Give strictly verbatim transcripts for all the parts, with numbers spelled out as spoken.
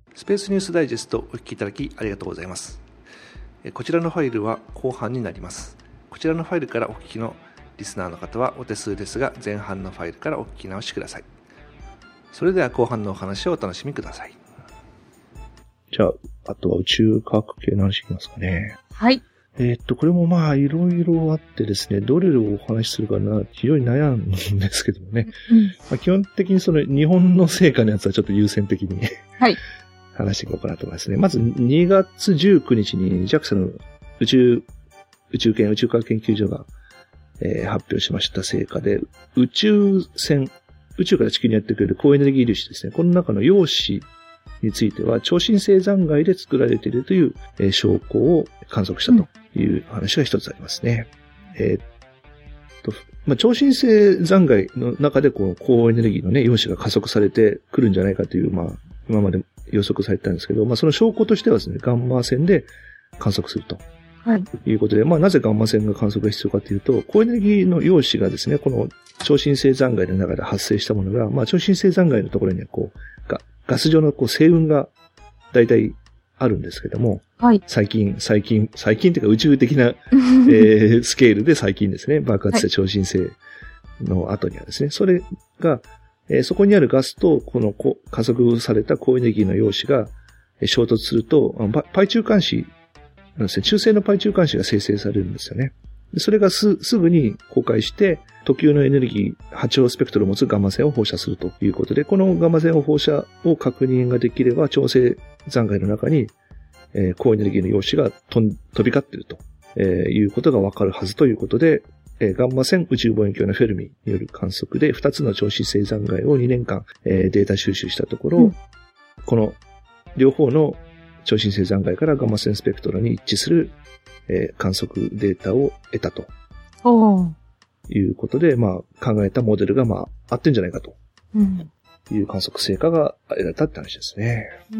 スペースニュースダイジェストをお聞きいただきありがとうございます。こちらのファイルは後半になります。こちらのファイルからお聞きのリスナーの方はお手数ですが、前半のファイルからお聞き直しください。それでは後半のお話をお楽しみください。 じゃあ、あとは宇宙科学系の話いきますかね。 はい。 えー、っと、これもまあ、いろいろあってですね、どれをお話しするかな、非常に悩むんですけどもね。うんまあ、基本的にその日本の成果のやつはちょっと優先的にはい。話していこうかなと思いますね。まずにがつじゅうくにちに ジャクサ の宇宙、宇宙研宇宙科学研究所が、えー、発表しました成果で、宇宙船、宇宙から地球にやってくれる高エネルギー粒子ですね。この中の陽子については超新星残骸で作られているという、えー、証拠を観測したという話が一つありますね。うん、えー、っと、まあ、超新星残骸の中でこの高エネルギーのね、陽子が加速されてくるんじゃないかという、まあ、今まで予測されてたんですけど、まあ、その証拠としてはですね、ガンマ線で観測すると。はい。いうことで、まあ、なぜガンマ線が観測が必要かというと、高エネルギーの陽子がですね、この超新星残骸の中で発生したものが、まあ、超新星残骸のところにはこう、ガ、ガス状のこう星雲が大体あるんですけども、はい。最近、最近、最近というか宇宙的な、えー、スケールで最近ですね、爆発した超新星の後にはですね、それが、えー、そこにあるガスと、この加速された高エネルギーの陽子が衝突すると、パイ中間子なんですね、中性のパイ中間子が生成されるんですよね。それがす、すぐに崩壊して、特有のエネルギー、波長スペクトルを持つガンマ線を放射するということで、このガンマ線を放射を確認ができれば、超星残骸の中に、えー、高エネルギーの陽子が飛ん飛び交っていると、えー、いうことがわかるはずということで、ガンマ線宇宙望遠鏡のフェルミによる観測でふたつの超新星残骸をにねんかん、えー、データ収集したところ、うん、この両方の超新星残骸からガンマ線スペクトラに一致する、えー、観測データを得たということで、まあ考えたモデルがまあ合ってんじゃないかという観測成果が得られたって話ですね。うん、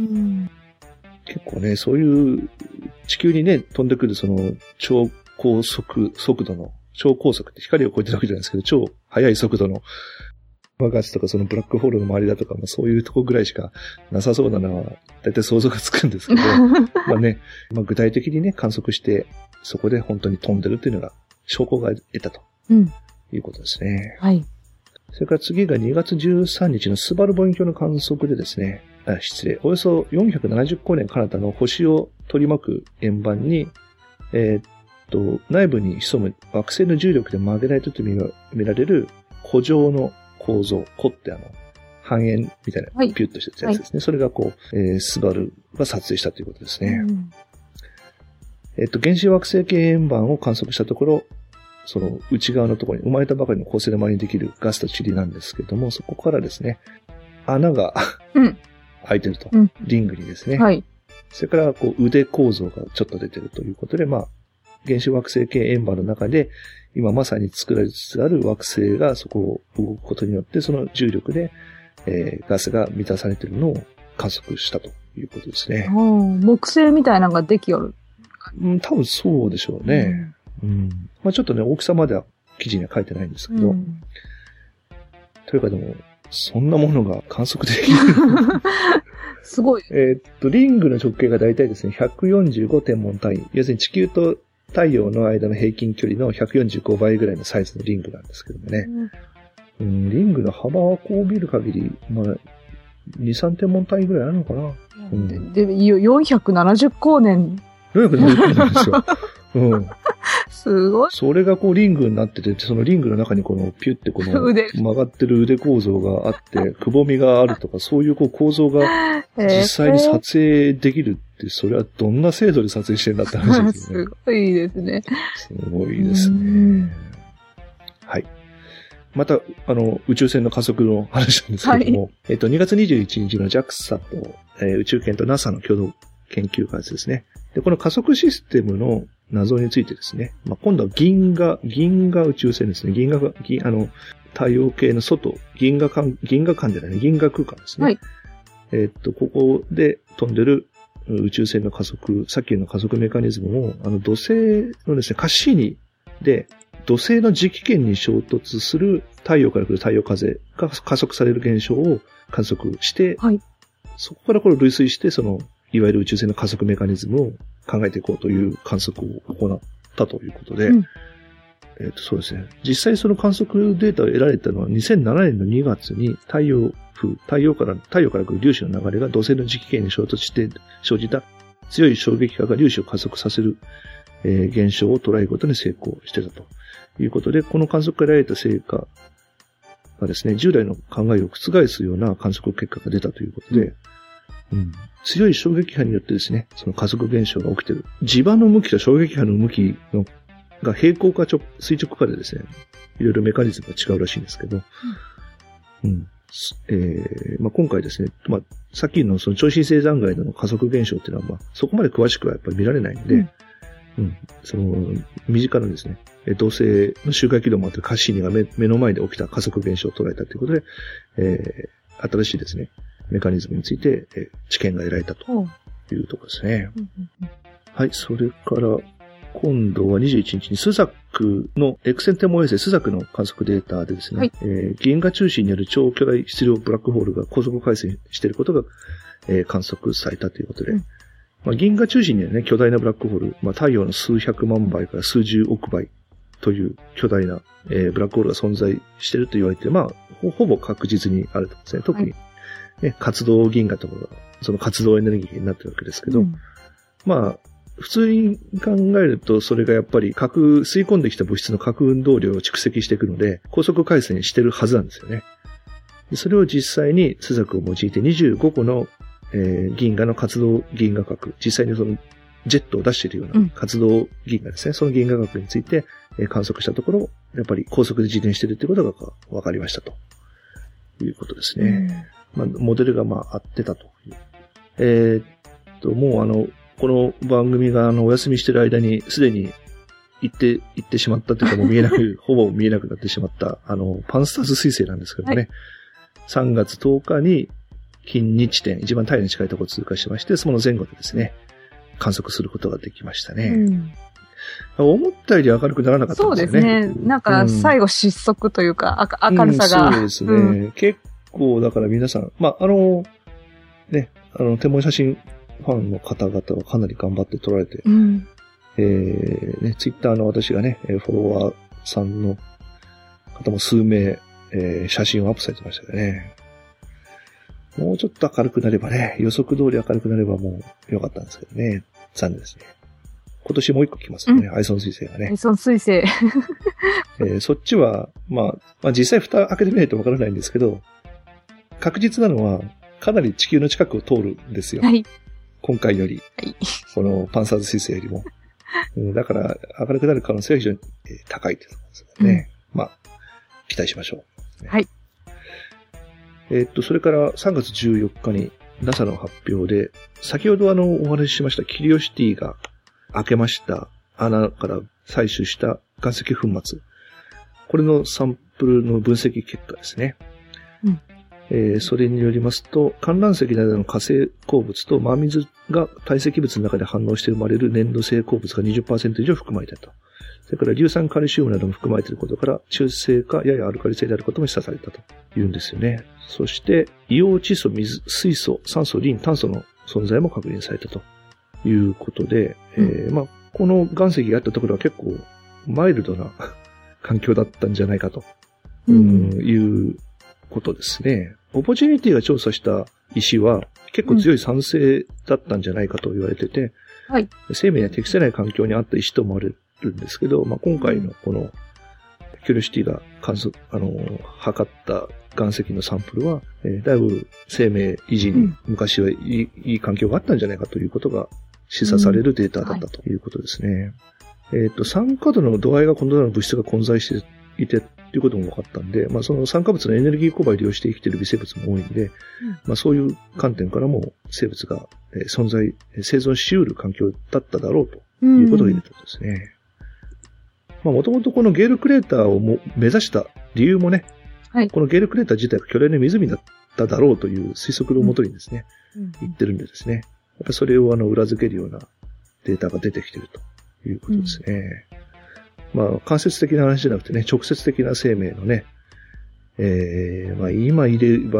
結構ね、そういう地球にね飛んでくるその超高速速度の超高速って光を超えてるわけじゃないですけど、超速い速度の爆発とかそのブラックホールの周りだとか、まあ、そういうとこぐらいしかなさそうなのは、だいたい想像がつくんですけど、まあね、まあ、具体的にね、観測して、そこで本当に飛んでるっていうのが、証拠が得たと、うん、いうことですね。はい。それから次がにがつじゅうさんにちのスバル望遠鏡の観測でですね、あ、失礼、およそよんひゃくななじゅっこうねん彼方の星を取り巻く円盤に、えーと内部に潜む惑星の重力で曲げられたと見られる弧状の構造、弧ってあの、半円みたいな、はい、ピュッとしたやつですね。はい、それがこう、えー、スバルが撮影したということですね。うん、えっと、原子惑星系円盤を観測したところ、その内側のところに生まれたばかりの恒星の周りにできるガスと塵なんですけども、そこからですね、穴が、うん、開いてると、うん。リングにですね。はい、それから、こう、腕構造がちょっと出てるということで、まあ、原子惑星系円盤の中で、今まさに作られつつある惑星がそこを動くことによって、その重力で、えー、ガスが満たされているのを観測したということですね。 木星みたいなのができよる。 うん、多分そうでしょうね。うん。うん、まあちょっとね、大きさまでは記事には書いてないんですけど。うん、というかでも、そんなものが観測できる。 すごい。 えっと、リングの直径がだいたいですね、ひゃくよんじゅうごてんもん単位。要するに地球と太陽の間の平均距離のひゃくよんじゅうごばいぐらいのサイズのリングなんですけどもね。うんうん、リングの幅はこう見る限り、まあ、に、さんてんもん単位ぐらいあるのかな。うん、 で、でよんひゃくななじゅっこうねん。 よんひゃくななじゅっこうねんですよ。うん。 すごい。 それがこうリングになってて、そのリングの中にこのピュってこの曲がってる腕構造があって、くぼみがあるとか、そういうこう構造が実際に撮影できるって、それはどんな精度で撮影してんだって話ですね。 すごいですね。 すごいですね。はい。また、あの、宇宙船の加速の話なんですけども、はい、えっと、にがつにじゅういちにちの ジャクサ と、えー、宇宙研と ナサ の共同研究開発ですね。で、この加速システムの謎についてですね、まあ、今度は銀河、銀河宇宙船ですね。銀河、銀、あの、太陽系の外、銀河間、銀河間じゃないね、銀河空間ですね。はい。えっと、ここで飛んでる宇宙船の加速、さっきの加速メカニズムを、あの、土星のですね、カッシーニで、土星の磁気圏に衝突する太陽から来る太陽風が加速される現象を観測して、はい、 そこからこれを類推して、その、いわゆる宇宙船の加速メカニズムを考えていこうという観測を行ったということで、うん、えっと、そうですね。実際その観測データを得られたのはにせんななねんのにがつに太陽風、太陽から、太陽から来る粒子の流れが土星の磁気圏に衝突して生じた強い衝撃波が粒子を加速させる、えー、現象を捉えることに成功してたということで、この観測から得られた成果がですね、従来の考えを覆すような観測結果が出たということで、うん、強い衝撃波によってですね、その加速現象が起きている。磁場の向きと衝撃波の向きのが平行か垂直かでですね、いろいろメカニズムが違うらしいんですけど、うん、えーまあ、今回ですね、まあ、さっきのその超新星残骸の加速現象っていうのは、まあ、そこまで詳しくはやっぱり見られないんで、うんうん、その身近なですね、土星の周回軌道もあってカッシーニが 目, 目の前で起きた加速現象を捉えたということで、えー、新しいですね、メカニズムについて、えー、知見が得られたというところですね。うんうんうん、はい、それから今度はにじゅういちにちにスザクのエクセン天文衛星スザクの観測データでですね、はい、えー、銀河中心にある超巨大質量ブラックホールが高速回旋していることが、えー、観測されたということで、うん、まあ、銀河中心にはね、巨大なブラックホール、まあ、太陽の数百万倍から数十億倍という巨大な、えー、ブラックホールが存在していると言われて、まあ、ほ, ほぼ確実にあるとですね。特に、ね、はい、活動銀河とかが、その活動エネルギーになっているわけですけど、うん、まあ、普通に考えると、それがやっぱり核、吸い込んできた物質の核運動量を蓄積していくので、高速回旋してるはずなんですよね。それを実際にスザクを用いてにじゅうごこの、えー、銀河の活動銀河核、実際にそのジェットを出しているような活動銀河ですね。うん、その銀河核について、えー、観測したところ、やっぱり高速で自転しているということが分かりましたということですね。うん、まあ、モデルがまあ合ってたという。えー、っと、もうあの、この番組があのお休みしている間にすでに行って、行ってしまったというかもう見えなく、ほぼ見えなくなってしまったあのパンスターズ彗星なんですけどね。はい、さんがつとおかに近日点、一番太陽に近いところを通過しまして、その前後でですね、観測することができましたね。うん、思ったより明るくならなかったんですよね。 そうですね。なんか最後失速というか、うん、明るさが、 うん。そうですね、うん。結構だから皆さん、まあ、あの、ね、あの、天文写真、ファンの方々はかなり頑張って撮られて、うん、えー、ね、ツイッターの私がね、フォロワーさんの方も数名、えー、写真をアップされてましたけどね。もうちょっと明るくなればね、予測通り明るくなればもう良かったんですけどね。残念ですね。今年もう一個来ますよね、うん、アイソン彗星がね。 アイソン彗星。 えー、そっちは、まあ、まあ実際蓋開けてみないとわからないんですけど、確実なのはかなり地球の近くを通るんですよ。はい。今回より、はい、このパンサーズ彗星よりも。うん、だから明るくなる可能性は非常に高いということですよね。うん、まあ、期待しましょう。ね、はい。えー、っと、それからさんがつじゅうよっかに ナサ の発表で、先ほどあの、お話ししましたキュリオシティが開けました穴から採取した岩石粉末。これのサンプルの分析結果ですね。うん、えー、それによりますと、観覧石などの火成鉱物と真水が堆積物の中で反応して生まれる粘土性鉱物が にじゅっパーセント 以上含まれていると。それから硫酸カルシウムなども含まれていることから、中性かややアルカリ性であることも示唆されたというんですよね。そして、硫黄、窒素、水、水素、酸素、リン、炭素の存在も確認されたということで、うん、えー、まあ、この岩石があったところは結構マイルドな環境だったんじゃないかと、うん、いうことですね。オポチュニティが調査した石は結構強い酸性だったんじゃないかと言われてて、うん、はい、生命に適せない環境にあった石と思われるんですけど、まあ、今回のこのキュリオシティが観測、あの、測った岩石のサンプルは、えー、だいぶ生命維持に昔はいい、うん、いい環境があったんじゃないかということが示唆されるデータだったということですね。うん、はい、えっと、酸化度の度合いがこのような物質が混在していて、ということも分かったんで、まあその酸化物のエネルギー勾配を利用して生きている微生物も多いんで、うん、まあそういう観点からも生物が存在、生存し得る環境だっただろうということが言えるとですね。うん、まあもともとこのゲールクレーターをも目指した理由もね、はい、このゲールクレーター自体が巨大な湖だっただろうという推測をもとにですね、うん、言ってるんでですね、やっぱそれをあの裏付けるようなデータが出てきているということですね。うん、まあ間接的な話じゃなくてね、直接的な生命のね、えー、まあ今いれば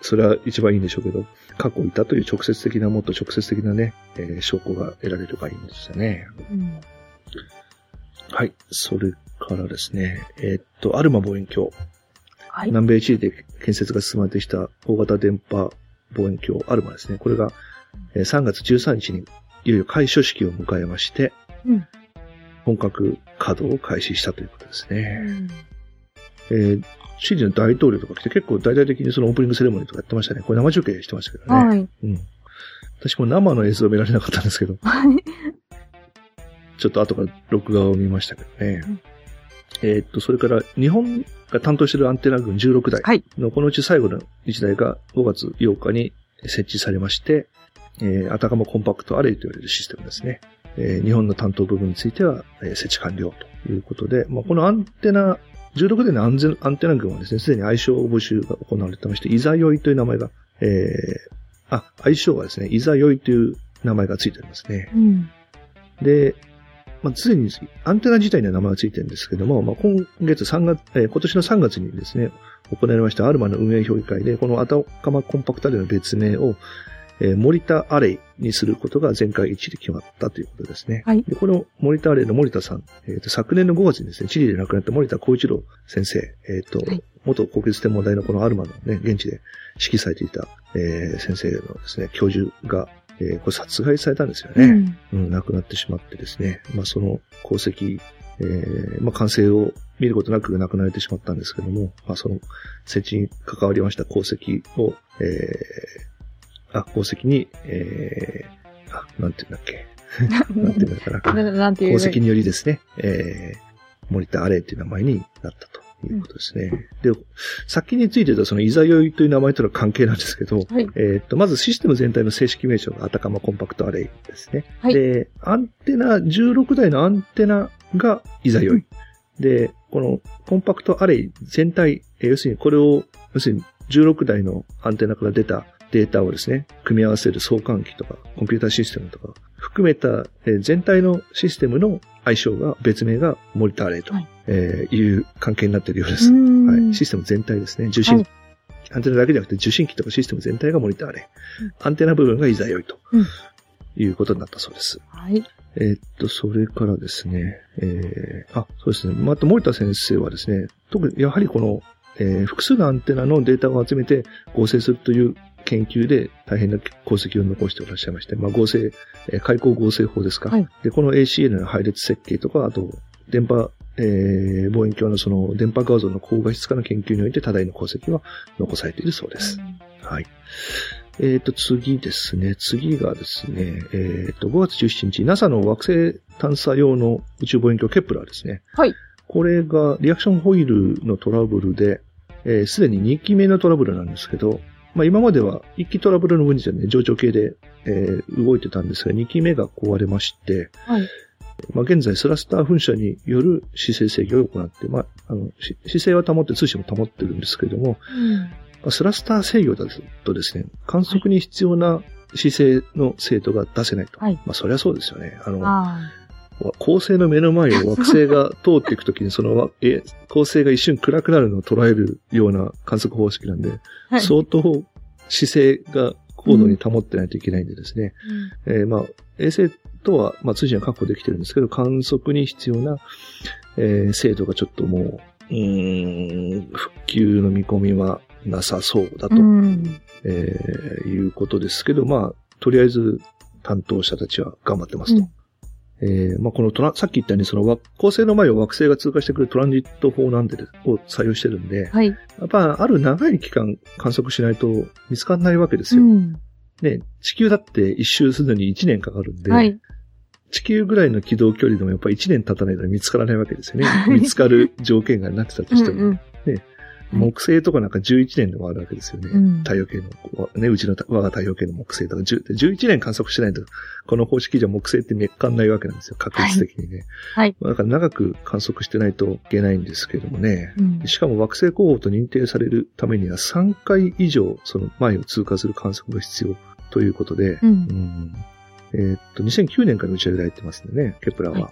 それは一番いいんでしょうけど、過去いたという直接的な、もっと直接的なね、えー、証拠が得られればいいんですよね。うん、はい。それからですね、えー、っと、アルマ望遠鏡。はい、南米チリで建設が進まれてきた大型電波望遠鏡アルマですね。これが、えー、さんがつじゅうさんにちにいよいよ開所式を迎えまして、うん、本格稼働を開始したということですね。うんえー、チリの大統領とか来て結構大々的にそのオープニングセレモニーとかやってましたね。これ生中継してましたけどね。はい。うん。私も生の映像を見られなかったんですけど。はい。ちょっと後から録画を見ましたけどね。うん、えー、っと、それから日本が担当しているアンテナ群じゅうろくだいのこのうち最後のいちだいがごがつようかに設置されまして、えー、アタカマコンパクトアレイと言われるシステムですね。えー、日本の担当部分については、えー、設置完了ということで、まあ、このアンテナ、じゅうろくだいの安全アンテナ群はですね、すでに愛称募集が行われてまして、いざよいという名前が、えー、あ、愛称がですね、いざよいという名前がついておりますね。うん、で、まあ、すでにアンテナ自体には名前がついてるんですけども、まあ、今月さんがつ、えー、今年のさんがつにですね、行われましたアルマの運営評議会で、このアタカマコンパクトアレイの別名を、えー、森田アレイにすることが全会一致で決まったということですね。はい。で、この森田アレイの森田さん、えっ、ー、と、昨年のごがつにですね、チリで亡くなった森田光一郎先生、えっ、ー、と、はい、元国立天文台のこのアルマのね、現地で指揮されていた、えー、先生のですね、教授が、えー、これ殺害されたんですよね。うん。うん、亡くなってしまってですね、まあ、その功績、えー、まあ、完成を見ることなく亡くなられてしまったんですけども、まあ、その設置に関わりました功績を、えー、あ、功績に、えー、あ、なんて言うんだっけ。なんて言うんだかな。なんていう功績によりですね、えー、森田アレイという名前になったということですね。うん、で、先についてたそのいざよいという名前との関係なんですけど、はい、えっと、まずシステム全体の正式名称がアタカマコンパクトアレイですね。はい、で、アンテナ、じゅうろくだいのアンテナがいざよい。うん、で、このコンパクトアレイ全体、えー、要するにこれを、要するにじゅうろくだいのアンテナから出たデータをですね、組み合わせる相関器とか、コンピューターシステムとか、含めた、えー、全体のシステムの愛称が、別名が森田アレイと、はいえー、いう関係になっているようです。はい。システム全体ですね。受信、はい、アンテナだけじゃなくて受信機とかシステム全体が森田アレイ。うん、アンテナ部分がいざよいと、うん、いうことになったそうです。はい。えー、っと、それからですね、えー、あ、そうですね。また森田先生はですね、特にやはりこの、えー、複数のアンテナのデータを集めて合成するという研究で大変な功績を残していらっしゃいまして、まあ合成、えー、開口合成法ですか。はい、で、この エーシーエル の配列設計とか、あと、電波、えー、望遠鏡のその電波画像の高画質化の研究において多大の功績は残されているそうです。うん、はい。えっと、次ですね。次がですね、えっと、ごがつじゅうしちにち、ナサ の惑星探査用の宇宙望遠鏡ケプラーですね。はい。これがリアクションホイールのトラブルで、す、えー、で、ににきめのトラブルなんですけど、まあ今まではいっきトラブルの分にはね、上長系で、えー、動いてたんですが、にきめが壊れまして、はい。まあ現在スラスター噴射による姿勢制御を行って、まあ、あの、姿勢は保って通信も保ってるんですけれども、うんまあ、スラスター制御だとですね、観測に必要な姿勢の精度が出せないと。はい。まあそりゃそうですよね。あの、あ恒星の目の前を惑星が通っていくときに、その、え、恒星が一瞬暗くなるのを捉えるような観測方式なんで、はい、相当姿勢が高度に保ってないといけないんでですね。うんえー、まあ、衛星とは、まあ、通信は確保できてるんですけど、観測に必要な、えー、精度がちょっともう、うーん、復旧の見込みはなさそうだと、うんえー、いうことですけど、まあ、とりあえず担当者たちは頑張ってますと。うんえー、まあ、このトラ、さっき言ったように、その、恒星の前を惑星が通過してくるトランジット法なんで、を採用してるんで、はい。やっぱ、ある長い期間観測しないと見つかんないわけですよ。うん。ね、地球だって一周するのにいちねんかかるんで、はい。地球ぐらいの軌道距離でもやっぱりいちねん経たないと見つからないわけですよね。見つかる条件がなってたとしても。うんうんね木星とかなんかじゅういちねんでもあるわけですよね。うん、太陽系の、ね、うちの我が太陽系の木星とかじゅう、じゅういちねん観測しないと、この方式じゃ木星って見つかんないわけなんですよ。確率的にね。はい。だから長く観測してないといけないんですけどもね。うん、しかも惑星候補と認定されるためにはさんかい以上その前を通過する観測が必要ということで、うんうん、えー、っと、にせんきゅうねんから打ち上げられてますんでね、ケプラーは。はい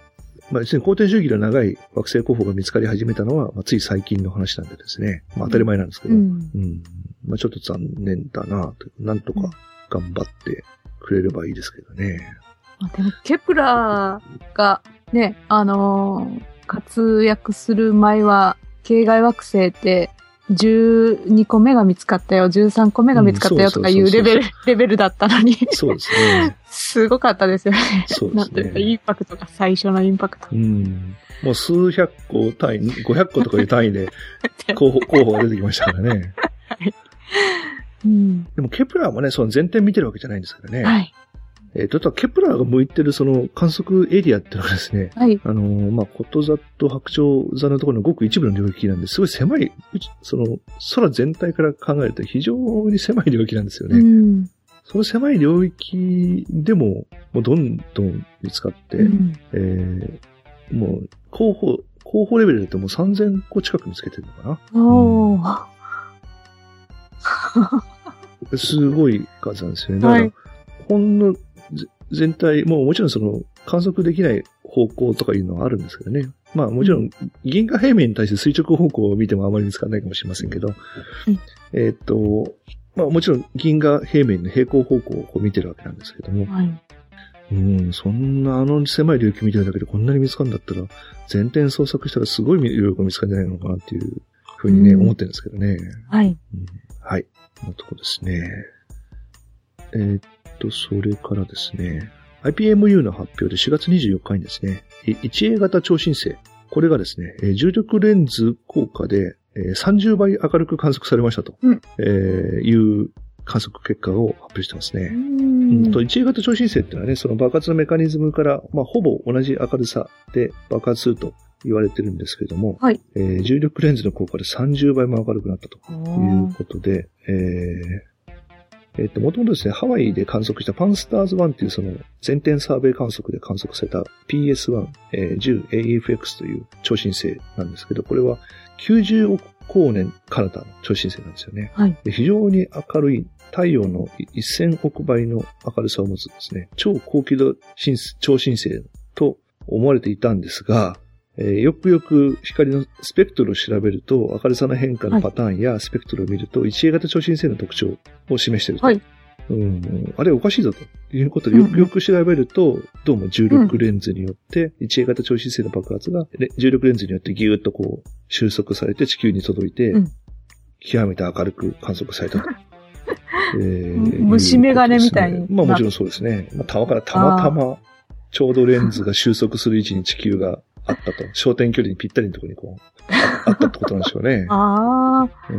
まあ、要するに公転周期の長い惑星候補が見つかり始めたのは、まあ、つい最近の話なんでですね。まあ、当たり前なんですけど。うん。うん、まあ、ちょっと残念だなと。なんとか頑張ってくれればいいですけどね。 うん、でも、ケプラーがね、あのー、活躍する前は、系外惑星って、じゅうにこめが見つかったよ、じゅうさんこめが見つかったよとかいうレベル、レベルだったのに。 そうですね。 すごかったですよね。 そうですね。 なんていうか、インパクトが最初のインパクト。 うん。もう数百個単位、ごひゃっことかいう単位で候補、候補が出てきましたからね。はい。うん。でもケプラーもね、その前提見てるわけじゃないんですからね。はい。えっと、あとはケプラーが向いてるその観測エリアっていうのがですね、はい。あのー、まあ、こと座と白鳥座のところのごく一部の領域なんで、すごい狭い、その、空全体から考えると非常に狭い領域なんですよね。うん。その狭い領域でも、もうどんどん見つかって、うん、えー、もう、候補、候補レベルだともうさんぜんこ近く見つけてるのかな。おー。うん、すごい数なんですよね。だから、はい、ほんの全体、もうもちろんその観測できない方向とかいうのはあるんですけどね。まあもちろん銀河平面に対して垂直方向を見てもあまり見つからないかもしれませんけど、うん、えっと、まあもちろん銀河平面の平行方向をこう見てるわけなんですけども、はい、うん、そんなあの狭い領域見てるだけでこんなに見つかるんだったら、全点捜索したらすごい領域が見つかるんじゃないのかなっていうふうにね、うん、思ってるんですけどね。はい。うん、はい。このとこですね。えーそれからですね、アイピーエムユー の発表でしがつにじゅうよっかにですね、いちエー 型超新星。これがですね、重力レンズ効果でさんじゅうばい明るく観測されましたと、うんえー、いう観測結果を発表してますね。うんと いちエー 型超新星っていうのはね、その爆発のメカニズムから、まあ、ほぼ同じ明るさで爆発すると言われてるんですけれども、はいえー、重力レンズの効果でさんじゅうばいも明るくなったということで、えーえっと、もともとですね、ハワイで観測したパンスターズワンっていうその全天サーベイ観測で観測された ピーエスワン、えー、じゅうエーエフエックス という超新星なんですけど、これはきゅうじゅうおくこうねん彼方の超新星なんですよね。はい、で非常に明るい太陽のせんおくばいの明るさを持つですね、超高輝度超新星と思われていたんですが、えー、よくよく光のスペクトルを調べると、明るさの変化のパターンやスペクトルを見ると、はい、いちエー 型超新星の特徴を示していると。はいうん、あれおかしいぞということで、よくよく調べると、うん、どうも重力レンズによって、いちエー 型超新星の爆発が、重力レンズによってギューッとこう、収束されて地球に届いて、うん、極めて明るく観測されたと。えー、 虫眼鏡みたいに。 まあもちろんそうですね。まあ、たまからたまたま、ちょうどレンズが収束する位置に地球があったと。焦点距離にぴったりのところにこう、あ, あったってことなんでしょうね。ああ。うん。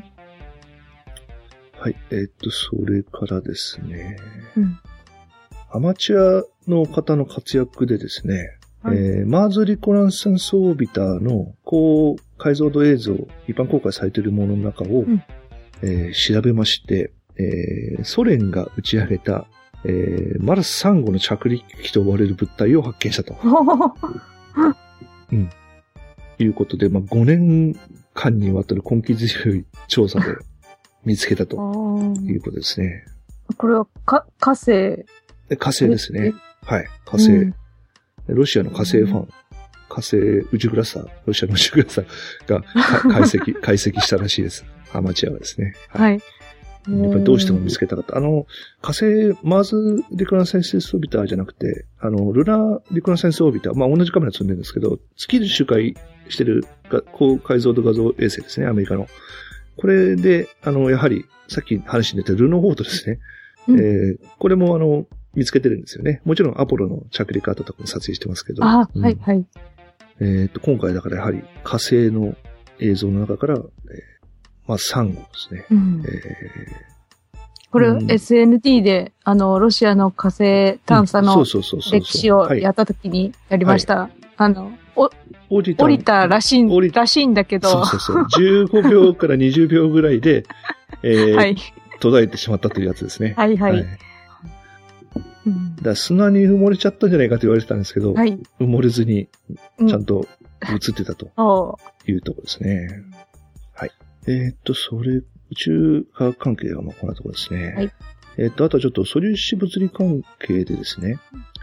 はい。えー、っと、それからですね。うん、アマチュアの方の活躍でですね、はいえー、マーズリコナンサンスオービターの高解像度映像、一般公開されているものの中を、うんえー、調べまして、えー、ソ連が打ち上げたえー、マルスさん号の着陸機と思われる物体を発見したと。うん。いうことで、まあ、ごねんかんにわたる根気強い調査で見つけたということですね。 これはか火星火星ですね。はい。火星、うん。ロシアの火星ファン。火星宇宙クラスター、ロシアの宇宙クラスターが解析、解析したらしいです。アマチュアがですね。はい。はいやっぱりどうしても見つけたかった。あの、火星、マーズリコナセンスオービターじゃなくて、あの、ルナーリコナセンスオービター、まあ同じカメラ積んでるんですけど、月で周回してる高解像度画像衛星ですね、アメリカの。これで、あの、やはり、さっき話に出たルノーフォートですね。うん、えー、これもあの、見つけてるんですよね。もちろんアポロの着陸跡とかも撮影してますけど。 あ、うん、はい、はい。 えっと、今回だからやはり火星の映像の中から、えーまあ、さん号ですね。うんえー、 これ、うん、エスエヌティー で、あの、ロシアの火星探査の歴史をやった時にやりました。はい、あの、お、降りた、降りたらしいん、らしいんだけど。 そうそうそう。じゅうごびょうからにじゅうびょうぐらいで、えー、はい、途絶えてしまったというやつですね。 はいはい。はいうん、だ砂に埋もれちゃったんじゃないかと言われてたんですけど、はい、埋もれずに、ちゃんと映ってたというところですね。うん、はい。えー、っと、それ、宇宙科学関係がまあこんなところですね。はい。えー、っと、あとはちょっと素粒子物理関係でですね、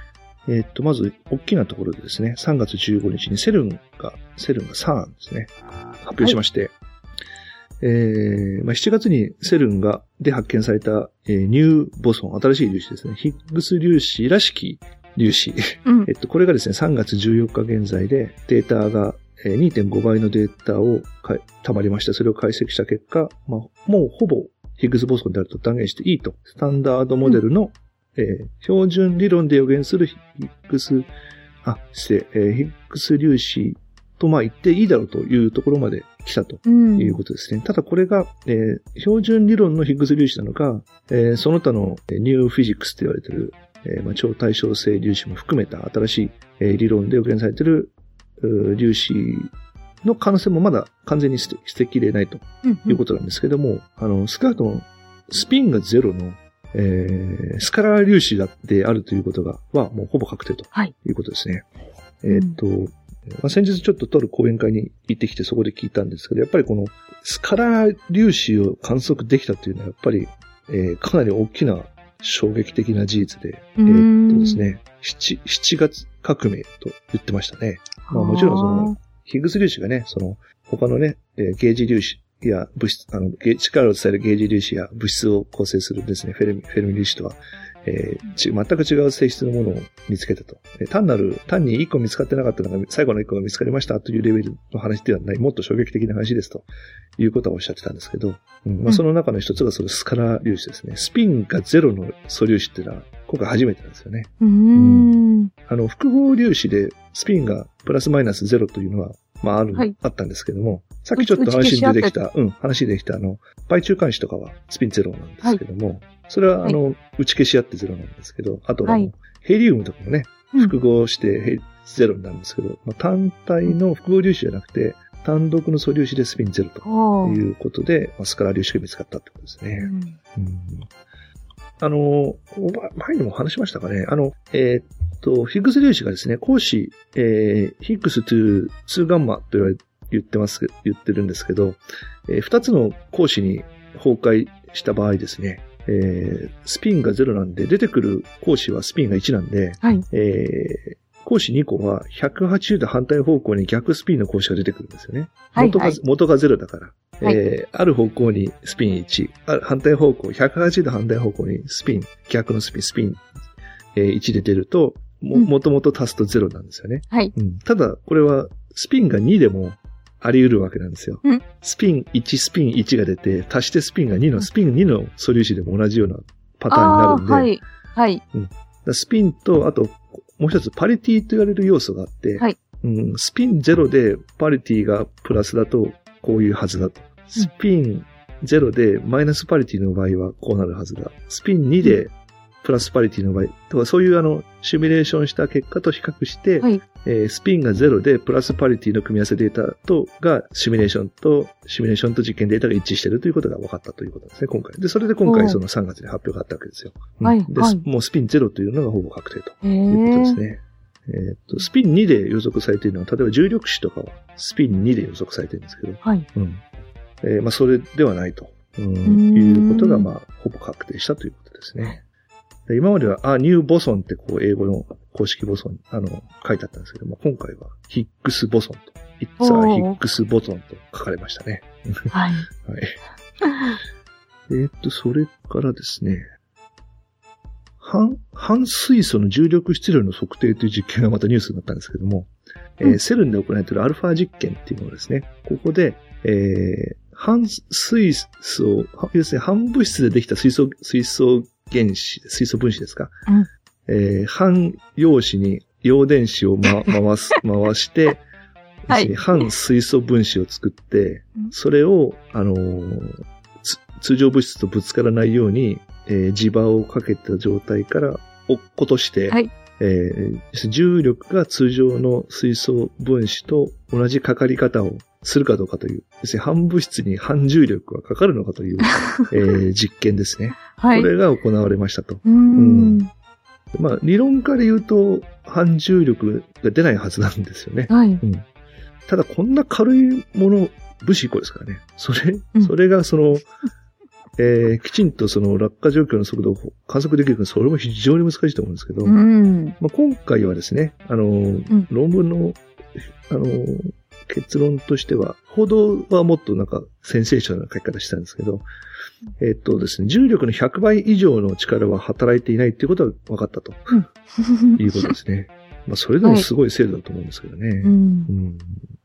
えー、っと、まず、大きなところでですね、さんがつじゅうごにちにセルンが、セルンがサーンですね、発表しまして、はい、えー、まあ、しちがつにセルンが、で発見された、えー、ニューボソン、新しい粒子ですね、ヒッグス粒子らしき粒子。うん、えっと、これがですね、さんがつじゅうよっか現在で、データが、にてんごばいのデータを溜まりました。それを解析した結果、まあ、もうほぼヒッグスボソンであると断言していいと。スタンダードモデルの、うんえー、標準理論で予言するヒッグス、あ、失礼、えー、ヒッグス粒子とまあ言っていいだろうというところまで来たということですね。うん、ただこれが、えー、標準理論のヒッグス粒子なのか、えー、その他のニューフィジックスと言われている、えーまあ、超対称性粒子も含めた新しい、えー、理論で予言されている粒子の可能性もまだ完全に捨て、捨てきれないということなんですけども、うんうん、あの、少なくともスピンがゼロの、えー、スカラー粒子だってあるということが、はもうほぼ確定ということですね。はい、えー、っと、うんまあ、先日ちょっととある講演会に行ってきてそこで聞いたんですけど、やっぱりこのスカラー粒子を観測できたというのはやっぱり、えー、かなり大きな衝撃的な事実で、えー、っとですね、七、七月革命と言ってましたね。まあもちろんその、ヒッグス粒子がね、その、他のね、えー、ゲージ粒子や物質、あの、力を伝えるゲージ粒子や物質を構成するですね、フェルミ、フェルミ粒子とは、えー、ち全く違う性質のものを見つけたと。えー、単なる、単に一個見つかってなかったのが、最後の一個が見つかりましたというレベルの話ではない、もっと衝撃的な話ですということはおっしゃってたんですけど、うんまあ、その中の一つがそのスカラー粒子ですね。スピンがゼロの素粒子っていうのは、今回初めてなんですよね。 うーん、うん、 あの、複合粒子でスピンがプラスマイナスゼロというのは、まあある、はい、あったんですけども、さっきちょっと話に出てきた、うん、話に出てきたあの、倍中間子とかはスピンゼロなんですけども、はい、それはあの、はい、打ち消し合ってゼロなんですけど、あとは、はい、ヘリウムとかもね、複合してゼロになるんですけど、うんまあ、単体の複合粒子じゃなくて、単独の素粒子でスピンゼロということで、まあ、スカラー粒子が見つかったってことですね。うんうんあの、前にも話しましたかね。あの、えー、っと、ヒッグス粒子がですね、光子、えー、ヒッグスに、にガンマと言われ、言ってます、言ってるんですけど、えー、ふたつの光子に崩壊した場合ですね、えー、スピンがゼロなんで、出てくる光子はスピンがいちなんで、はい、えー光子にこはひゃくはちじゅうど反対方向に逆スピンの光子が出てくるんですよね。はい元が、はい、元がゼロだから。はいえー、ある方向にスピンいち、反対方向、ひゃくはちじゅうど反対方向にスピン、逆のスピン、スピン、えー、いちで出ると、も、もともと足すとゼロなんですよね。はい、うん。ただ、これはスピンがにでもあり得るわけなんですよ。うん、スピンいち、スピンいちが出て、足してスピンがにの、スピンにの素粒子でも同じようなパターンになるんで。はい。はい。うん、スピンと、あと、もう一つパリティと言われる要素があって、はいうん、スピンゼロでパリティがプラスだとこういうはずだと。スピンゼロでマイナスパリティの場合はこうなるはずだ。スピンにでプラスパリティの場合、とかそういうあのシミュレーションした結果と比較して、はいえー、スピンがゼロでプラスパリティの組み合わせデータとがシミュレーションとシミュレーションと実験データが一致しているということが分かったということですね、今回。で、それで今回そのさんがつに発表があったわけですよ。はい、で、はい、もうスピンゼロというのがほぼ確定ということですね。えっと、スピンにで予測されているのは、例えば重力子とかはスピンにで予測されているんですけど、はい。うん。えー、まあ、それではないと、うん、いうことが、まあ、ほぼ確定したということですね。で今までは、あ、ニューボソンってこう、英語の公式ボソン、あの、書いてあったんですけども、今回はヒッグスボソンと、It's a ヒッグスボソンと書かれましたね。はい。はい。えっと、それからですね、半、半水素の重力質量の測定という実験がまたニュースになったんですけども、うん、えー、セルンで行われているアルファ実験っていうのをですね、ここで、えー、半水素、要するに半物質でできた水素、水素原子、水素分子ですか、うんえー、半陽子に陽電子を、ま、回す、回して、はい、半水素分子を作って、それを、あのー、通常物質とぶつからないように、えー、磁場をかけた状態から落っことして、はいえー、重力が通常の水素分子と同じかかり方をするかどうかという、要するに半物質に半重力がかかるのかという、えー、実験ですね。はい、これが行われましたと。うんうんまあ、理論から言うと半重力が出ないはずなんですよね。はいうん、ただこんな軽いもの、物子いっこですからね。それ、うん、それがその、 えー、きちんとその落下状況の速度を観測できるか、それも非常に難しいと思うんですけど、 うん、 まあ、今回はですね、あの、うん、論文の、あの、結論としては、報道はもっとなんかセンセーショナルな書き方したんですけど、えっとですね、重力のひゃくばい以上の力は働いていないっていうことは分かったと、うん、いうことですね。まあ、それでもすごい精度だと思うんですけどね。はい、うん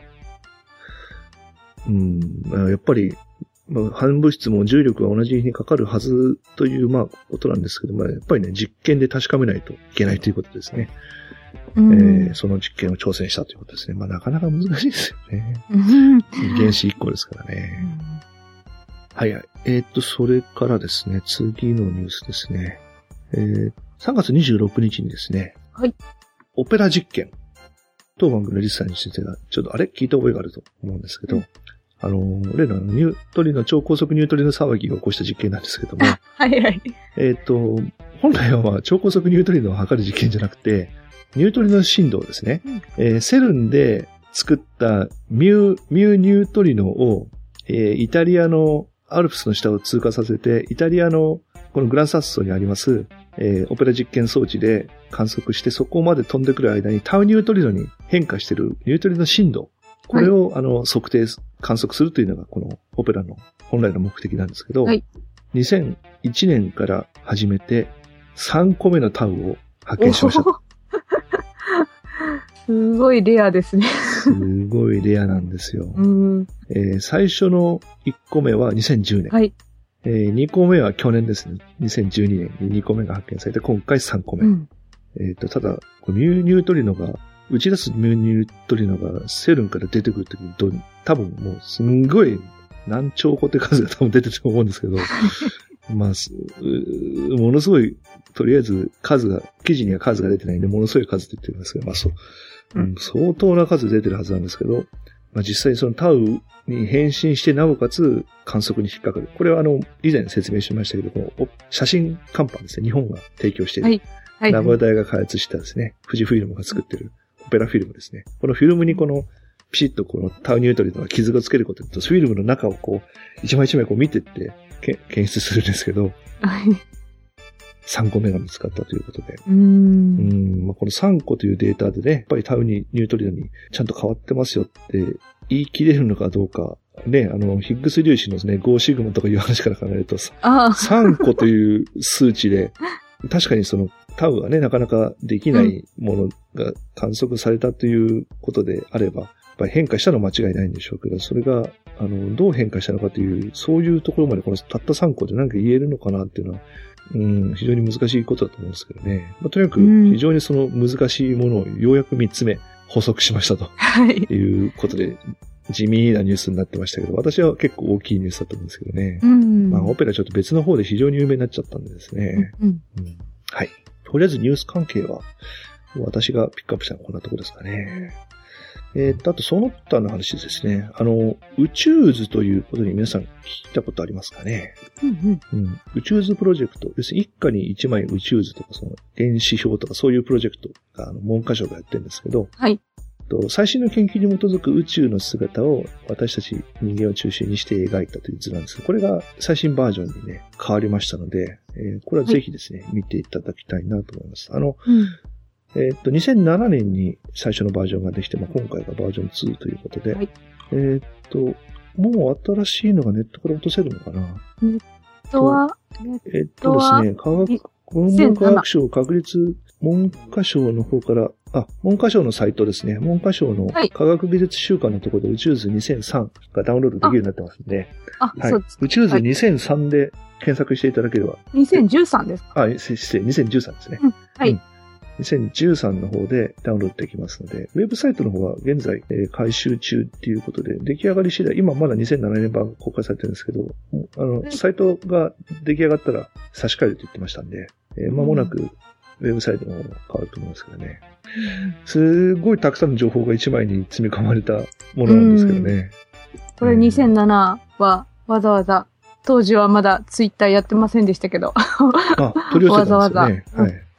うんうん、やっぱり、まあ、反物質も重力は同じにかかるはずという、まあ、ことなんですけど、まあ、やっぱりね、実験で確かめないといけないということですね。うんえー、その実験を挑戦したということですね。まあ、なかなか難しいですよね。原子いっこですからね。うん、はいはい。えー、っと、それからですね、次のニュースですね。えー、さんがつにじゅうろくにちにですね。 はい。 オペラ実験。当番組のリスさんについてが、ちょっとあれ聞いた覚えがあると思うんですけど、うんあの、例のニュートリノ、超高速ニュートリノ騒ぎを起こした実験なんですけども。 はいはい。 えっと、本来はまあ、超高速ニュートリノを測る実験じゃなくて、ニュートリノ振動ですね。うんえー、セルンで作ったミュー、ミューニュートリノを、えー、イタリアのアルプスの下を通過させて、イタリアのこのグランサッソにあります、えー、オペラ実験装置で観測して、そこまで飛んでくる間にタウニュートリノに変化しているニュートリノ振動。これを、はい、あの、測定、観測するというのが、このオペラの本来の目的なんですけど、はい、にせんいちねんから始めて、さんこめのタウを発見しました。 すごいレアですね。 すごいレアなんですよ。うんえー、最初のいっこめはにせんじゅうねん。はいえー、にこめは去年ですね。にせんじゅうにねんににこめが発見されて、今回さんこめ。うんえー、とただ、ミューニュートリノが打ち出すミューニュートリノがセルンから出てくるときにど、多分もうすんごい何兆個って数が多分出てると思うんですけど、まあ、ものすごい、とりあえず数が、記事には数が出てないんで、ものすごい数って言ってるんですけど、まあそう、うん、相当な数出てるはずなんですけど、まあ実際そのタウに変身してなおかつ観測に引っかかる。これはあの、以前説明しましたけど、この写真看板ですね、日本が提供している。はいはい、名古屋大が開発したですね、富士フイルムが作ってる。オペラフィルムですね。このフィルムにこの、ピシッとこのタウニュートリノが傷がつけることと、フィルムの中をこう、一枚一枚こう見てって、検出するんですけど、さんこめが見つかったということで。うーんうんまあ、このさんこというデータでね、やっぱりタウニュートリノにちゃんと変わってますよって言い切れるのかどうか、ね、あの、ヒッグス粒子のですね、ごシグマとかいう話から考えると、さんこという数値で、確かにそのタウがね、なかなかできないものが観測されたということであれば、やっぱり変化したのは間違いないんでしょうけど、それが、あの、どう変化したのかという、そういうところまでこのたったさんこで何か言えるのかなっていうのは、うん、非常に難しいことだと思うんですけどね。まあ、とにかく、非常にその難しいものをようやくみっつめ補足しましたと。はい。いうことで、地味なニュースになってましたけど、私は結構大きいニュースだと思うんですけどね。うん。まあ、オペラちょっと別の方で非常に有名になっちゃったんでですね。うん。うん、はい。とりあえずニュース関係は、私がピックアップしたのはこんなところですかね。えー、っと、あとその他の話ですね。あの、宇宙図ということに皆さん聞いたことありますかね。うんうんうん、宇宙図プロジェクト。要するに一家に一枚宇宙図とか、その原子表とかそういうプロジェクトが、あの、文科省がやってるんですけど、はい。と最新の研究に基づく宇宙の姿を私たち人間を中心にして描いたという図なんですけど、これが最新バージョンにね、変わりましたので、えー、これはぜひですね、はい、見ていただきたいなと思います。あの、うんえっと、にせんななねんに最初のバージョンができて、まあ、今回がバージョンツーということで、はい、えっと、もう新しいのがネットから落とせるのかなネットはえっとですね、科学、文部科学省確立文科省の方から、あ、文科省のサイトですね。文科省の科学技術週間のところで宇宙図にせんさんがダウンロードできるようになってますんで、あ、はい、そうです。宇宙図にせんさんで検索していただければ。 にせんじゅうさんですか？ あ、失礼、にせんじゅうさんですね。うん、はい。うんにせんじゅうさんの方でダウンロードできますので、ウェブサイトの方は現在、えー、改修中っていうことで、出来上がり次第、今まだにせんななねん版が公開されてるんですけど、あの、サイトが出来上がったら差し替えると言ってましたんで、えー、間もなくウェブサイトの方が変わると思いますけどね。すごいたくさんの情報が一枚に積み込まれたものなんですけどね。 これにせんななはわざわざ、当時はまだツイッターやってませんでしたけど。 あ、取り寄せたんですよね。わざわざ。 はい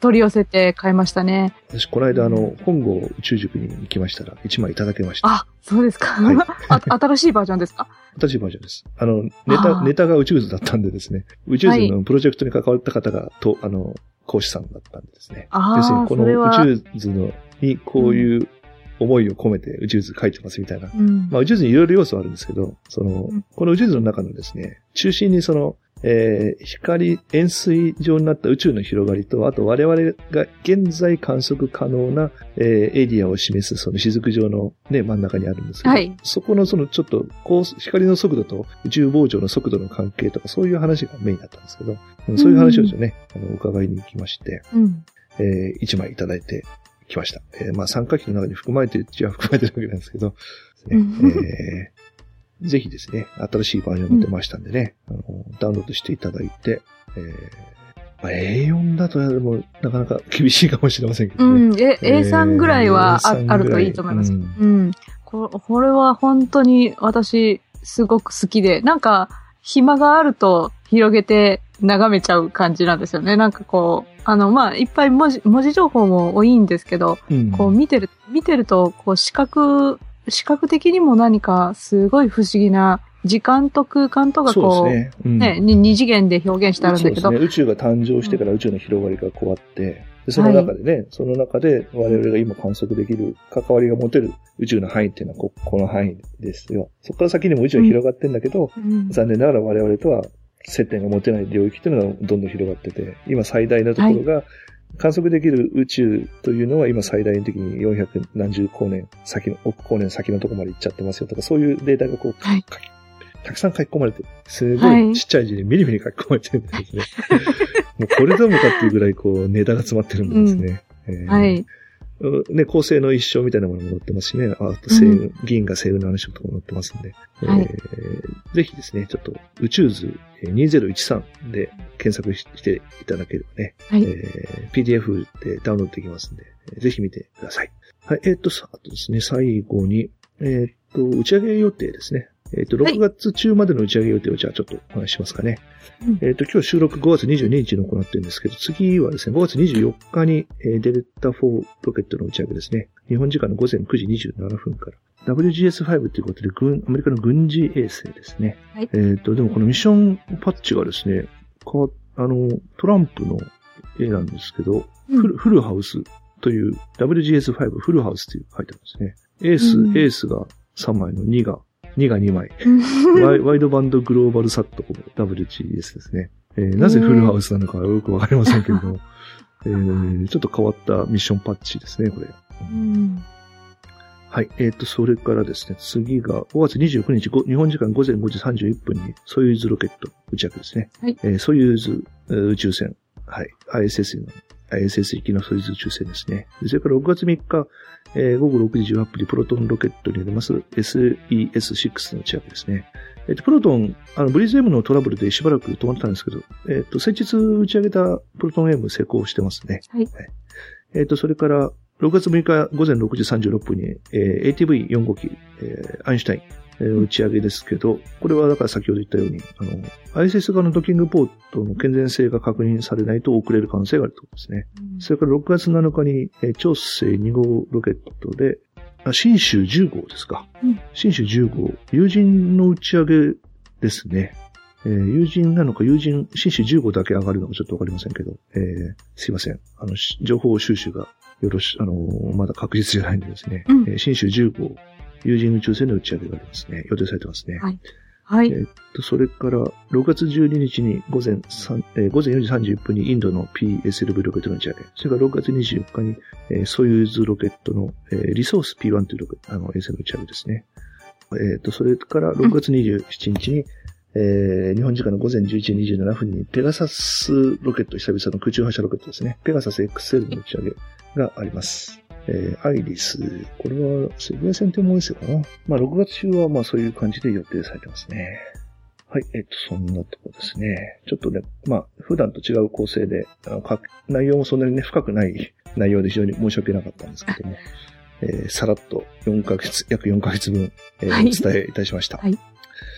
取り寄せて買いましたね。 私、この間、あの、本郷宇宙塾に行きましたら、いちまいいただけました。 あ、そうですか。はい、あ新しいバージョンですか？ 新しいバージョンです。あの、ネタ、ネタが宇宙図だったんでですね、宇宙図のプロジェクトに関わった方が、と、あの、講師さんだったんでですね。 あ要するに、この宇宙図のに、こういう思いを込めて宇宙図書いてますみたいな。うん、まあ、宇宙図にいろいろ要素はあるんですけど、その、うん、この宇宙図の中のですね、中心にその、えー、光、円錐状になった宇宙の広がりと、あと我々が現在観測可能な、えー、エリアを示すその雫状のね、真ん中にあるんですけど、はい、そこのそのちょっと、こう、光の速度と宇宙膨張の速度の関係とか、そういう話がメインだったんですけど、そういう話をですね、うん、あの、伺いに行きまして、うん、えー、一枚いただいてきました。えー、まあ、三角比の中に含まれてるっちゃ含まれてるわけなんですけど、ね、えーぜひですね、新しいバージョンが出ましたんでね、うん、あのダウンロードしていただいて、えーまあ、エーよん だともなかなか厳しいかもしれませんけどね。うん、 え エースリー ぐらいは あ,、えー、あるといいと思います。うん、うん、こ。これは本当に私すごく好きで、なんか暇があると広げて眺めちゃう感じなんですよね。なんかこう、あの、まあ、いっぱい文字、文字情報も多いんですけど、うん、こう見てる、見てると、こう視覚、視覚的にも何かすごい不思議な時間と空間とかこう、ね、うん、ね、二次元で表現してあるんだけど。 そうですね。宇宙が誕生してから宇宙の広がりがこうあって、でその中でね、はい、その中で我々が今観測できる関わりが持てる宇宙の範囲っていうのは こ, この範囲ですよ。そこから先にも宇宙が広がってんだけど、うん、残念ながら我々とは接点が持てない領域っていうのがどんどん広がってて、今最大なところが、はい、観測できる宇宙というのは今最大的によんひゃくなんじゅう光年先の、億光年先のところまで行っちゃってますよとか、そういうデータがこう、はい、たくさん書き込まれて、すごいちっちゃい字にミリミリ書き込まれてるんですね。はい、もうこれでもかっていうぐらいこうネタが詰まってるんですね。うんえー、はい。ね、恒星の一生みたいなものも載ってますしね、あと星雲、うん、銀河星雲の話とかも載ってますんで、はいえー、ぜひですね、ちょっと宇宙図にせんじゅうさんで検索していただければね、はいえー、ピーディーエフ でダウンロードできますんで、ぜひ見てください。はい、えっと、あとですね、最後に、えっと、打ち上げ予定ですね。えっと、ろくがつ中までの打ち上げ予定をじゃあちょっとお話ししますかね。うん、えっと、今日収録ごがつにじゅうににちに行ってるんですけど、次はですね、ごがつにじゅうよっかに、えー、デルタフォーロケットの打ち上げですね。日本時間のごぜんくじにじゅうななふんから。ダブリュージーエスファイブ ということで、軍、アメリカの軍事衛星ですね。はい、えっと、でもこのミッションパッチがですね、かあの、トランプの絵なんですけど、うん、フル、フルハウスという、ダブリュージーエスファイブ フルハウスという書いてあるんですね。エース、うん、エースがさんまいのにが、にがにまい。ワイ、ワイドバンドグローバルサットコム ダブリュージーエス ですね。えー、なぜフルハウスなのかよくわかりませんけれども、えー、ちょっと変わったミッションパッチですね、これ。うんはい。えっ、ー、と、それからですね、次がごがつにじゅうくにち、日本時間ごぜんごじさんじゅういっぷんにソユーズロケット打ち上げですね。はい。えー、ソユーズ宇宙船。はい。アイエスエス の、アイエスエス 行きのソユーズ宇宙船ですね。それからろくがつみっか、えー、ごごろくじじゅうはっぷんにプロトンロケットになります エスイーエスシックス の打ち上げですね。えっ、ー、と、プロトン、あの、ブリーズ M のトラブルでしばらく止まってたんですけど、えっ、ー、と、先日打ち上げたプロトン M 成功してますね。はい。はい、えっ、ー、と、それから、ろくがつむいかごぜんろくじさんじゅうろっぷんに、えー、エーティーブイよんじゅうご 機、えー、アインシュタイン、えー、打ち上げですけど、これはだから先ほど言ったように、あの、アイエスエス 側のドッキングポートの健全性が確認されないと遅れる可能性があるということですね。うん、それからろくがつなのかに、えー、長征に号ロケットで、あ、新州じゅう号ですか。うん、新州じゅう号、有人の打ち上げですね。えー、有人なのか、有人、新州じゅう号だけ上がるのかちょっとわかりませんけど、えー、すいません。あの、情報収集がよろし、あのー、まだ確実じゃないんでですね。うん、えー、新州じゅう号、有人宇宙船の打ち上げがありますね。予定されてますね。はい。はい。えー、っと、それから、ろくがつじゅうににちに午前3、えー、午前よじさんじゅういっぷんにインドの ピーエスエルブイ ロケットの打ち上げ。それからろくがつにじゅうよっかに、えー、ソユーズロケットの、えー、リソース ピーワン というロケット、あの、衛星の打ち上げですね。えー、っと、それからろくがつにじゅうしちにちに、うんえー、日本時間のごぜんじゅういちじにじゅうななふんにペガサスロケット、久々の空中発射ロケットですね。ペガサス エックスエル の打ち上げがあります。えー、アイリス、これはセグウェイ線というものですよかな。まあ、ろくがつ中はまあそういう感じで予定されてますね。はい、えっと、そんなとこですね。ちょっとね、まあ、普段と違う構成で、あの内容もそんなにね、深くない内容で非常に申し訳なかったんですけども、えー、さらっとよんかげつ、約よんかげつぶん、えーはい、お伝えいたしました。はい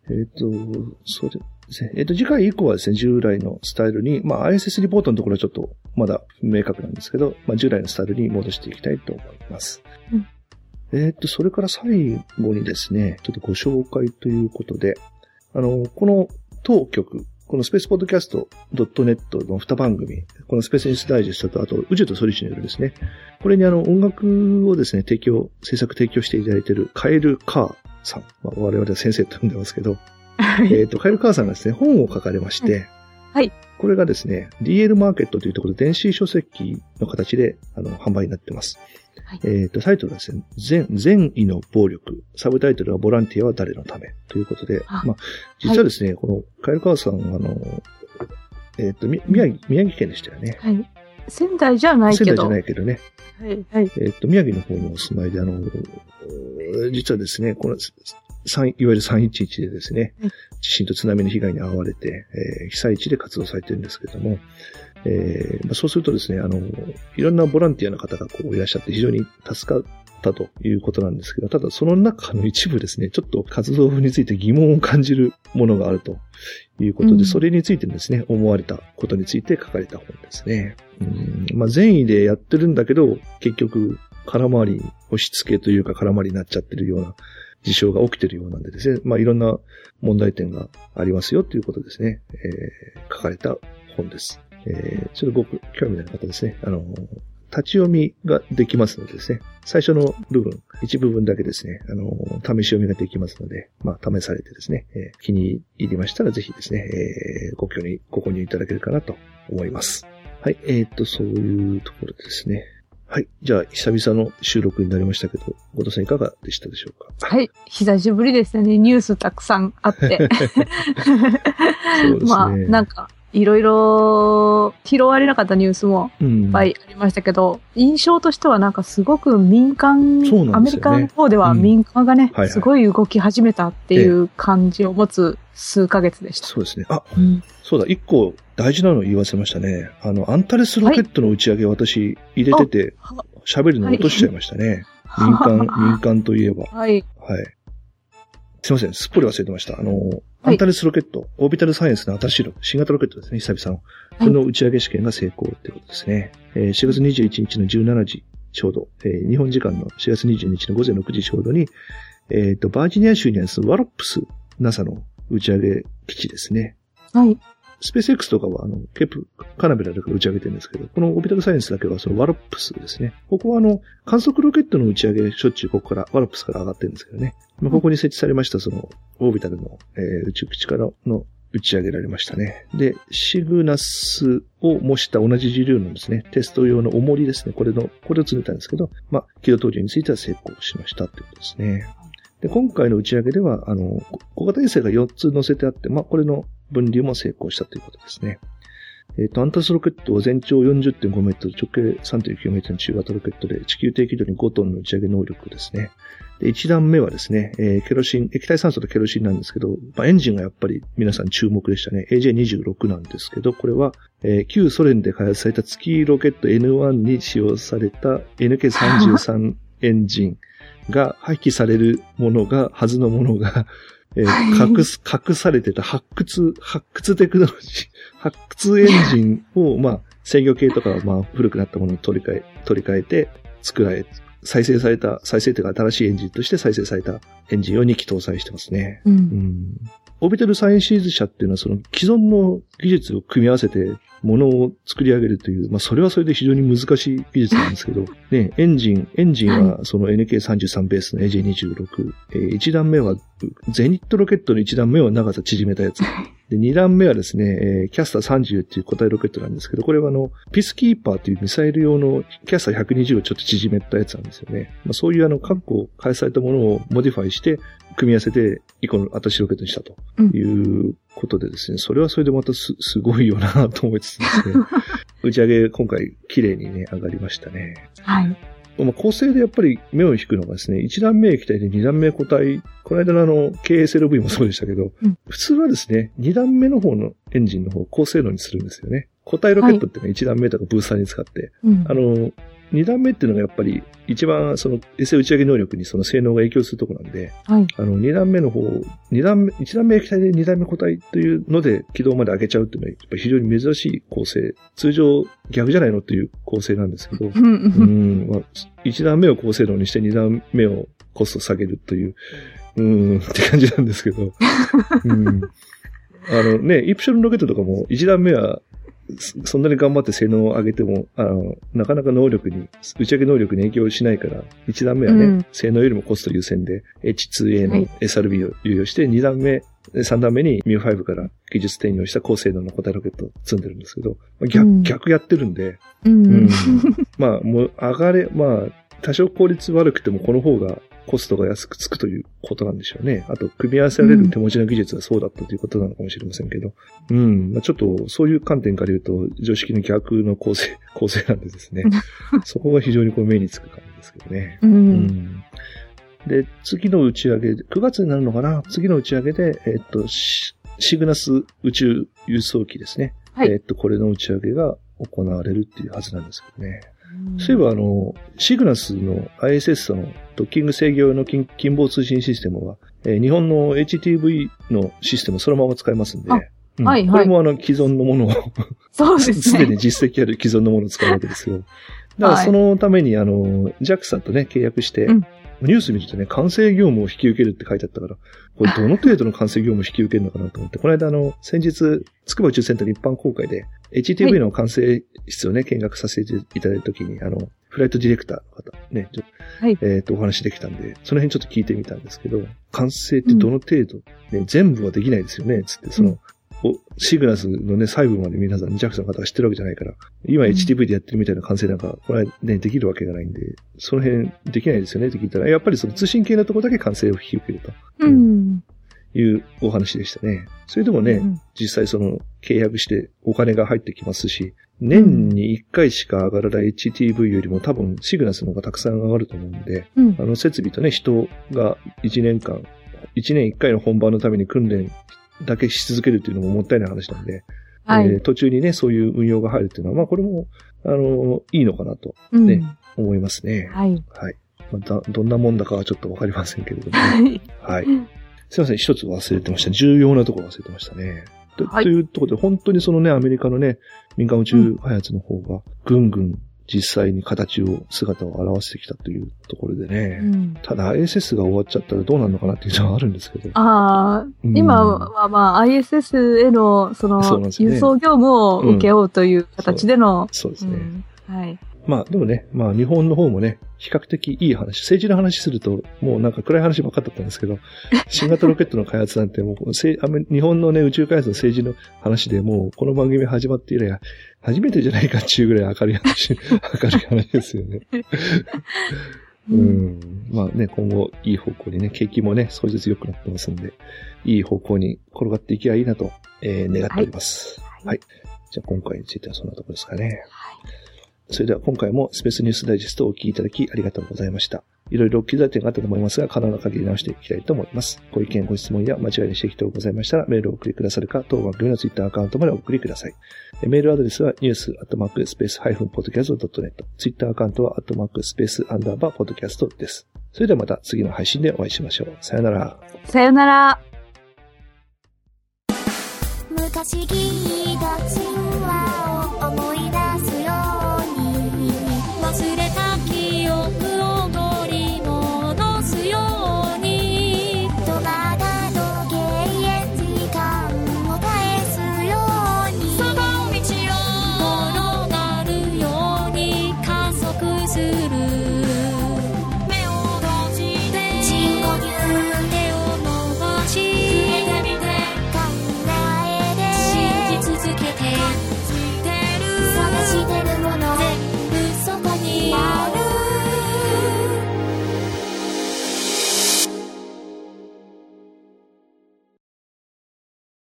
えっと、そうですね。えっと、次回以降はですね、従来のスタイルに、まあ、アイエスエス リポートのところはちょっとまだ明確なんですけど、まあ、従来のスタイルに戻していきたいと思います。うん、えっと、それから最後にですね、ちょっとご紹介ということで、あの、この当局、このスペースポッドキャスト ドットネット のに番組、このスペースニュースダイジェストと、あと宇宙とソリューションによるですね、これにあの音楽をですね、提供、制作提供していただいているカエル・カーさん、まあ、我々は先生と呼んでますけど、えっと、カエル・カーさんがですね、本を書かれまして、 はい。 これがですね、ディーエル マーケットというところで電子書籍の形であの販売になっています。はい、えっと、タイトルはですね、善、善意の暴力。サブタイトルはボランティアは誰のためということで、あまあ、実はですね、はい、このカエル・カーさん、あの、えっと、宮城、宮城県でしたよね。 はい。仙台じゃないけど。 仙台じゃないけどね。 はい、はい。 えっと、宮城の方にお住まいで、あの、実はですね、この、三いわゆるさんいちいちでですね、はい、地震と津波の被害に遭われて、えー、被災地で活動されているんですけれども、えーまあ、そうするとですね、あの、いろんなボランティアの方がこういらっしゃって非常に助かったということなんですけど、ただその中の一部ですね、ちょっと活動について疑問を感じるものがあるということで、うん、それについてですね、思われたことについて書かれた本ですね。うんまあ、善意でやってるんだけど、結局、空回り、押し付けというか空回りになっちゃってるような事象が起きてるようなんでですね、まあいろんな問題点がありますよということですね、えー、書かれた本です。えー、ちょっとごく興味のある方ですね、あの、立ち読みができますのでですね、最初の部分、一部分だけですね、あの、試し読みができますので、まあ試されてですね、えー、気に入りましたらぜひですね、えー、ご興味、ご購入いただけるかなと思います。はい、えー、っと、そういうところでですね、はい。じゃあ、久々の収録になりましたけど、後藤さんいかがでしたでしょうか？ はい。久しぶりですね。ニュースたくさんあって。そうですね。まあ、なんか、いろいろ拾われなかったニュースもいっぱいありましたけど、うん、印象としてはなんかすごく民間、ね、アメリカの方では民間がね、うんはいはい、すごい動き始めたっていう感じを持つ数ヶ月でした。 そうですね。あ、うん、そうだ、一個大事なの言わせましたね。あの、アンタレスロケットの打ち上げを私入れてて、喋、はい、るの落としちゃいましたね。はい、民間、民間といえば。はい。はい。すいません、すっぽり忘れてました。あの、アンタレスロケット、オービタルサイエンスの新しい新型ロケットですね、久々の。これの打ち上げ試験が成功ってことですね。えー、しがつにじゅういちにちのじゅうしちじちょうど、えー、日本時間のしがつにじゅうににちのごぜんろくじちょうどに、えっと、バージニア州にあるワロップス、ナサ の打ち上げ基地ですね。はい。スペース X とかは、あの、ケープ、カナベラだから打ち上げてるんですけど、このオービタルサイエンスだけはそのワロップスですね。ここはあの、観測ロケットの打ち上げしょっちゅうここから、ワロップスから上がってるんですけどね。まあ、ここに設置されましたその、オービタルの、えー、宇宙基地からの打ち上げられましたね。で、シグナスを模した同じ重量のですね、テスト用の重りですね。これの、これを積んでたんですけど、まあ、軌道搭乗については成功しましたということですね。で、今回の打ち上げでは、あの、小型衛星がよっつ乗せてあって、まあ、これの分離も成功したということですね。えっと、アンタレスロケットは全長 よんじゅってんごメートル、直径 さんてんきゅうメートルの中型ロケットで、地球低軌道にごトンの打ち上げ能力ですね。で、いちだんめはですね、えー、ケロシン、液体酸素とケロシンなんですけど、まあ、エンジンがやっぱり皆さん注目でしたね。エージェーにじゅうろく なんですけど、これは、えー、旧ソ連で開発された月ロケット エヌワン に使用された エヌケーさんじゅうさん エンジンが廃棄されるものが、はずのものが、えー、隠す、隠されてた発掘、発掘テクノロジー、発掘エンジンを、まあ、制御系とかは、まあ、古くなったものに取り替え、取り替えて、作られ、再生された、再生というか新しいエンジンとして再生されたエンジンをにき搭載してますね。うん。うん、オービタルサイエンシーズ社っていうのは、その既存の技術を組み合わせて、ものを作り上げるという、まあ、それはそれで非常に難しい技術なんですけど、ね、エンジン、エンジンはその エヌケーさんじゅうさん ベースの エージェーにじゅうろく、えー、いちだんめは、ゼニットロケットのいちだんめは長さ縮めたやつ。で、にだんめはですね、えー、キャスターさんじゅうっていう固体ロケットなんですけど、これはあの、ピースキーパーというミサイル用のキャスターひゃくにじゅうをちょっと縮めたやつなんですよね。まあ、そういうあの、過去開発されたものをモディファイして、組み合わせて、一個の新しいロケットにしたということでですね、うん、それはそれでまたす、すごいよなと思いつつですね、打ち上げ今回綺麗にね、上がりましたね。はい。まあ、構成でやっぱり目を引くのがですね、いちだんめ液体でにだんめ固体、この間のあの、ケーエスエルブイ もそうでしたけど、うん、普通はですね、にだんめの方のエンジンの方を高性能にするんですよね。固体ロケットってね、はい、いちだんめとかブースターに使って、うん、あの、 に段目っていうのがやっぱり一番その衛星打ち上げ能力にその性能が影響するところなんで、はい、あのに段目の方、に段目、いち段目液体でに段目固体というので軌道まで上げちゃうっていうのはやっぱり非常に珍しい構成。通常逆じゃないのっていう構成なんですけど、うん、まあ、いち段目を高性能にしてに段目をコスト下げるという、うーんって感じなんですけど、うん、あのね、イプシロンロケットとかもいち段目はそんなに頑張って性能を上げても、あの、なかなか能力に、打ち上げ能力に影響しないから、いち段目はね、うん、性能よりもコスト優先で エイチツーエー の エスアールビー を有用して、はい、に段目、さん段目に ミューファイブ から技術転用した高性能の固体ロケットを積んでるんですけど、逆、うん、逆やってるんで、うんうん、まあ、もう上がれ、まあ、多少効率悪くてもこの方がコストが安くつくということなんでしょうね。あと、組み合わせられる手持ちの技術がそうだったということなのかもしれませんけど。うん。まあ、ちょっと、そういう観点から言うと、常識の逆の構成、構成なんでですね。そこが非常にこう目につく感じですけどね。うん、うん。で、次の打ち上げ、くがつになるのかな？次の打ち上げで、えっと、シグナス宇宙輸送機ですね。はい。えっと、これの打ち上げが行われるっていうはずなんですけどね。そういえばあの、シグナスの アイエスエス とのドッキング制御用の近傍通信システムは、えー、日本の エイチティーブイ のシステムそのまま使えますんで、うん、はいはい。これもあの既存のものを、そうですね。すでに実績ある既存のものを使うわけですよ。だからそのためにあの、ジャクサ とね、契約して、うん、ニュース見るとね、管制業務を引き受けるって書いてあったから、これどの程度の管制業務を引き受けるのかなと思って、この間あの、先日、筑波宇宙センターの一般公開で、エイチティーブイ の管制室をね、見学させていただいたときに、あの、フライトディレクターの方、ね、ちょはい、えっと、お話できたんで、その辺ちょっと聞いてみたんですけど、管制ってどの程度、うん、ね、全部はできないですよね、つって、その、うん、シグナスのね、細部まで皆さん、ジャクサ の方が知ってるわけじゃないから、今 エイチティーブイ でやってるみたいな管制なんか、これはね、できるわけがないんで、その辺できないですよねって聞いたら、やっぱりその通信系のところだけ管制を引き受けると。うん。いうお話でしたね。それでもね、うん、実際その契約してお金が入ってきますし、年にいっかいしか上がらない エイチティーブイ よりも多分シグナスの方がたくさん上がると思うんで、うん、あの設備とね、人がいちねんかん、いちねんいっかいの本番のために訓練だけし続けるっていうのももったいない話なんで、はい、えー、途中にね、そういう運用が入るっていうのは、まあこれも、あの、いいのかなとね、うん、思いますね。はい。はい。また、どんなもんだかはちょっとわかりませんけれども、ね、はい。すいません、一つ忘れてました。重要なところ忘れてましたね。と、はい、というところで、本当にそのね、アメリカのね、民間宇宙開発の方が、ぐんぐん実際に形を、姿を現してきたというところでね。うん、ただ アイエスエス が終わっちゃったらどうなるのかなっていうのはあるんですけど。ああ、うん、 今はまあ アイエスエス への、その、輸送業務を請け負うという形での。 うん、そうですね、うん。はい。まあでもね、まあ日本の方もね、比較的いい話、政治の話するともうなんか暗い話ばっかだったんですけど、新型ロケットの開発なんてもう、日本のね、宇宙開発の政治の話でもうこの番組始まって以来、初めてじゃないかっていうぐらい明るい話、明るい話ですよね。うん、まあね、今後いい方向にね、景気もね、少しずつ良くなってますんで、いい方向に転がっていけばいいなと、えー、願っております。はい。はい、じゃあ今回についてはそんなところですかね。はい。それでは今回もスペースニュースダイジェストをお聞きいただきありがとうございました。いろいろ気づい点があったと思いますが、可能な限り直していきたいと思います。ご意見、ご質問や間違いの指摘等ございましたら、メールをお送りくださるか、当番組のツイッターアカウントまでお送りください。メールアドレスはニュースアットマークスペースハイフンポッドキャストドットネット。ツイッターアカウントはアットマークスペースアンダーバーポッドキャストです。それではまた次の配信でお会いしましょう。さよなら。 さよなら。 昔聞いた